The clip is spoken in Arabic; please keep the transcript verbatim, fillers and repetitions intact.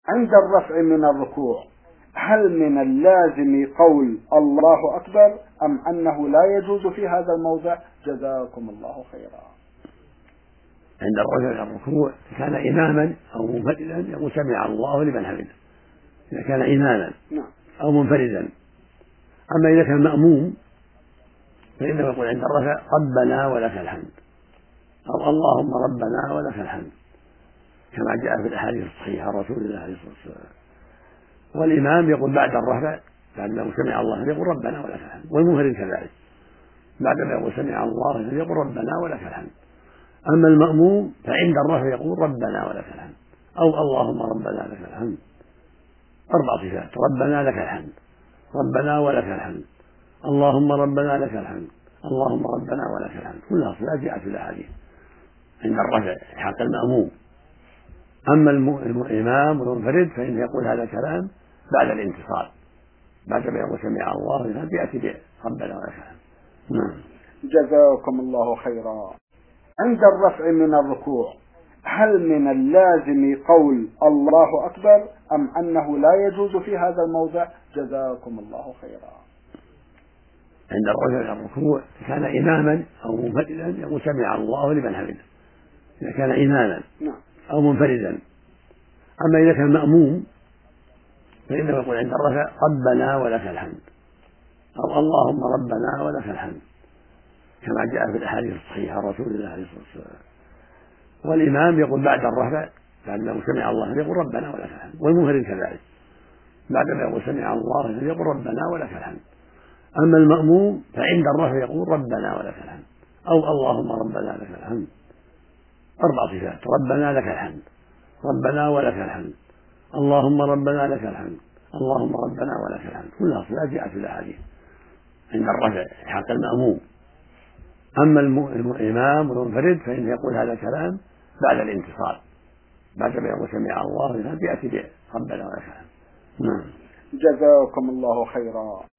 عند الرفع من الركوع هل من اللازم قول الله أكبر أم أنه لا يجوز في هذا الموضع؟ جزاكم الله خيرا. عند الرفع من الركوع كان إماما أو منفردا يقول سمع الله لمن حمده إذا كان إماما أو منفردا. أما إذا كان مأموم فإنه يقول عند الرفع ربنا ولك الحمد أو اللهم ربنا ولك الحمد كما جاء في الأحاديث الصحيحة عن رسول الله عليه الصلاة والسلام. والإمام يقول بعد الرفع بعد ما سمع الله يقول ربنا ولك الحمد، والمنفرد كذلك بعد ما يقول سمع الله يقول ربنا ولك الحمد. أما المأموم فعند الرفع يقول ربنا ولك الحمد أو اللهم ربنا لك الحمد، أربع صفات: ربنا لك الحمد، ربنا ولك الحمد، اللهم ربنا لك الحمد، اللهم ربنا ولك الحمد، كلها صفات جاءت في الأحاديث عند الرفع حق المأموم. أما الإمام والمنفرد فإنه يقول هذا الكلام بعد الانتصال بعد ما يقول سمع الله يأتي بربنا ولك الحمد. نعم. جزاكم الله خيرا. عند الرفع من الركوع هل من اللازم قول الله أكبر أم أنه لا يجوز في هذا الموضع؟ جزاكم الله خيرا. عند الرفع من الركوع كان إماما أو منفردا يقول سمع الله لمن حمده إذا كان إماما أو منفردا. أما إذا كان مأموم فإنه يقول عند الرفع ربنا ولك الحمد أو اللهم ربنا ولك الحمد كما جاء في الأحاديث الصحيحة عن رسول الله عليه الصلاة والسلام. والإمام يقول بعد الرفع بعد ما سمع الله يقول ربنا ولك الحمد، والمنفرد كذلك بعد ما يقول سمع الله يقول ربنا ولك الحمد. أما المأموم فعند الرفع يقول ربنا ولك الحمد أو اللهم ربنا لك الحمد، أربع صفات: ربنا لك الحمد، ربنا ولك الحمد، اللهم ربنا لك الحمد، اللهم ربنا ولك الحمد، كلها صفات جاءت في الأحاديث عند الرفع حق المأموم. أما الإمام والمنفرد فإنه يقول هذا الكلام بعد الانتصال بعد ما يقول سمع الله يأتي بربنا ولك الحمد. نعم. جزاكم الله خيرا.